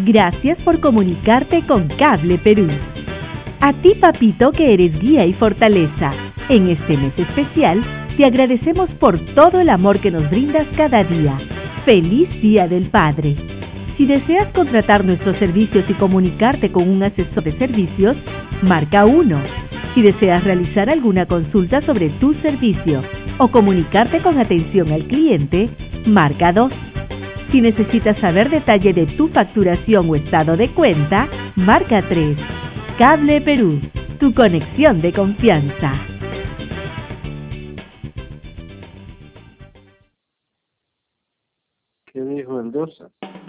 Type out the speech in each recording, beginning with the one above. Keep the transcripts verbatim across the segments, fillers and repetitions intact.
Gracias por comunicarte con Cable Perú. A ti, papito, que eres guía y fortaleza, en este mes especial, te agradecemos por todo el amor que nos brindas cada día. ¡Feliz Día del Padre! Si deseas contratar nuestros servicios y comunicarte con un asesor de servicios, marca uno. Si deseas realizar alguna consulta sobre tu servicio o comunicarte con atención al cliente, marca dos. Si necesitas saber detalle de tu facturación o estado de cuenta, marca tres. Cable Perú, tu conexión de confianza. ¿Qué dijo el dos?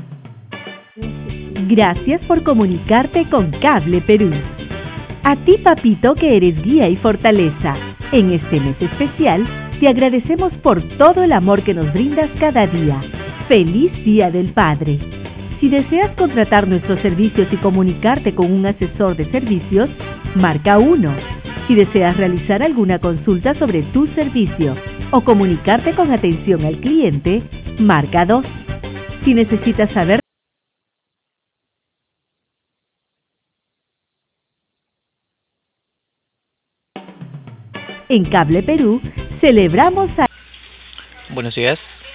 Gracias por comunicarte con Cable Perú. A ti, papito, que eres guía y fortaleza, en este mes especial, te agradecemos por todo el amor que nos brindas cada día. ¡Feliz Día del Padre! Si deseas contratar nuestros servicios y comunicarte con un asesor de servicios, marca uno. Si deseas realizar alguna consulta sobre tu servicio o comunicarte con atención al cliente, marca dos. Si necesitas saber en Cable Perú, celebramos a... Buenos días.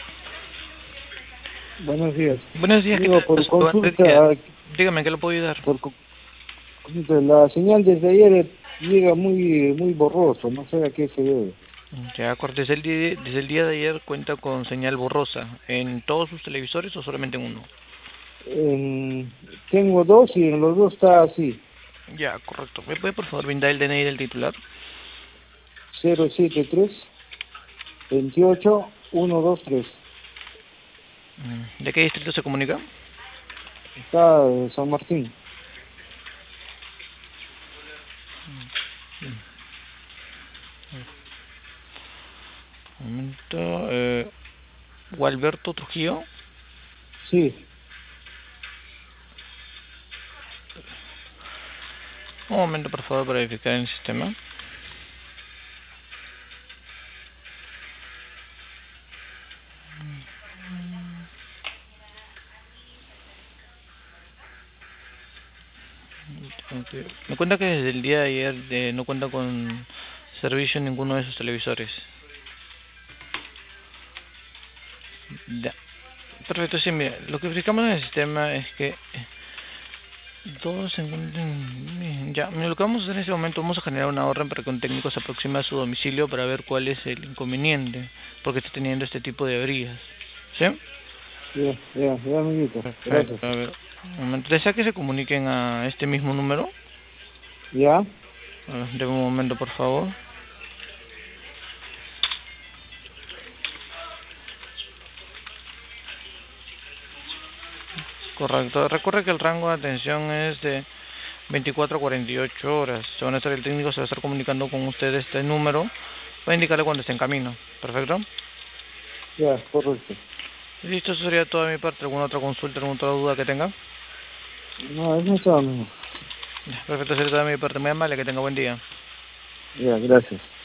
Buenos días. Buenos días. Digo, por consulta, dígame, ¿qué le puedo ayudar? por consulta, la señal desde ayer llega muy muy borroso, no sé a qué se debe. Ya, acuerdo, desde el día, desde el día de ayer cuenta con señal borrosa. ¿En todos sus televisores o solamente en uno? En, tengo dos y en los dos está así. Ya, correcto. ¿Me puede por favor brindar el D N I del titular? cero siete tres, veintiocho, ciento veintitrés. ¿De qué distrito se comunica? Está en San Martín. Un momento. Eh, ¿Gualberto Trujillo? Sí. Un momento, por favor, para verificar en el sistema. Okay. Me cuenta que desde el día de ayer eh, no cuenta con servicio en ninguno de sus televisores. Ya. Perfecto, sí, mira, lo que verificamos en el sistema es que todos se encuentran... Ya, mira, lo que vamos a hacer en este momento, vamos a generar una orden para que un técnico se aproxime a su domicilio para ver cuál es el inconveniente, porque está teniendo este tipo de averías. ¿Sí? Ya, ya, ya, amiguito. Perfecto, Gracias. a ver, un momento. ¿Desea que se comuniquen a este mismo número? ¿Ya? A ver, deme un momento, por favor. Correcto. Recuerde que el rango de atención es de veinticuatro a cuarenta y ocho horas. Se van a estar, el técnico se va a estar comunicando con usted este número para indicarle cuando esté en camino. Perfecto. Ya, correcto. Listo, eso sería toda mi parte. ¿Alguna otra consulta, alguna otra duda que tenga? No, eso está, amigo. Perfecto, sería toda mi parte. Muy amable, que tenga buen día. Ya, gracias.